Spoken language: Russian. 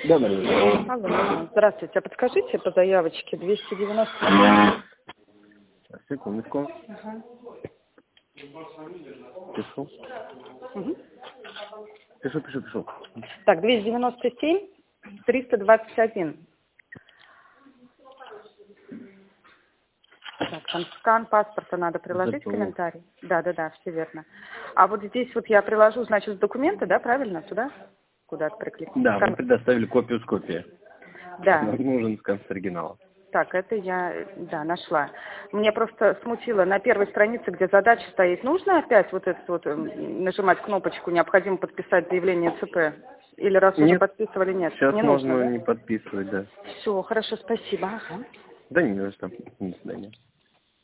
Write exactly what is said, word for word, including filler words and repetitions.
Да, Марина. Алло, здравствуйте. А подскажите по заявочке двести девяносто. Секундочку. Ага. Пишу. Угу. Пишу, пишу, пишу. Так, двести девяносто семь триста двадцать один. Так, там скан паспорта надо приложить, Зато. комментарий. Да, да, да, все верно. А вот здесь вот я приложу, значит, документы, да, правильно, сюда? Куда-то приклеить? Да, Скан... вы предоставили копию с копией. Да. Нам нужен скан с оригинала. Так, это я, да, нашла. Мне просто смутило, на первой странице, где задача стоит, нужно опять вот это вот нажимать кнопочку, необходимо подписать заявление ЦП? Или раз Нет. уже подписывали, нет? Сейчас не можно нужно, да? не подписывать, да. Все, хорошо, спасибо. Ага. Да не за что. До свидания.